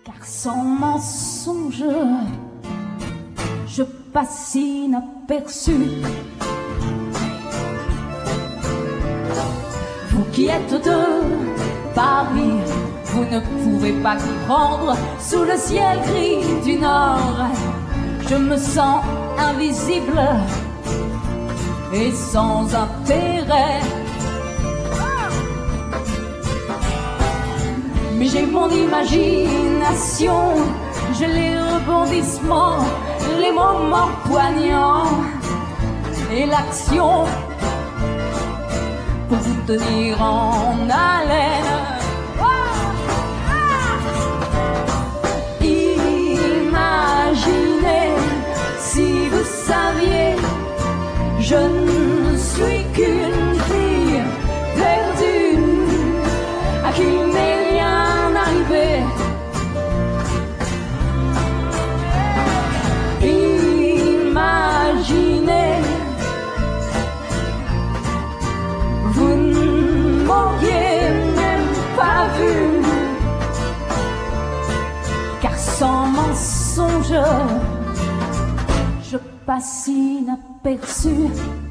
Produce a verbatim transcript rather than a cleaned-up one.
car sans mensonge, je passe inaperçu. Vous qui êtes de Paris, vous ne pouvez pas comprendre, sous le ciel gris du Nord, je me sens invisible et sans intérêt. Mais j'ai mon imagination, j'ai les rebondissements, les moments poignants et l'action pour vous tenir en haleine. Imaginez si vous saviez, je ne suis qu'une fille perdue à qui il n'est rien arrivé. Imaginez, vous ne m'auriez même pas vu, car sans mensonge, je passe inaperçu.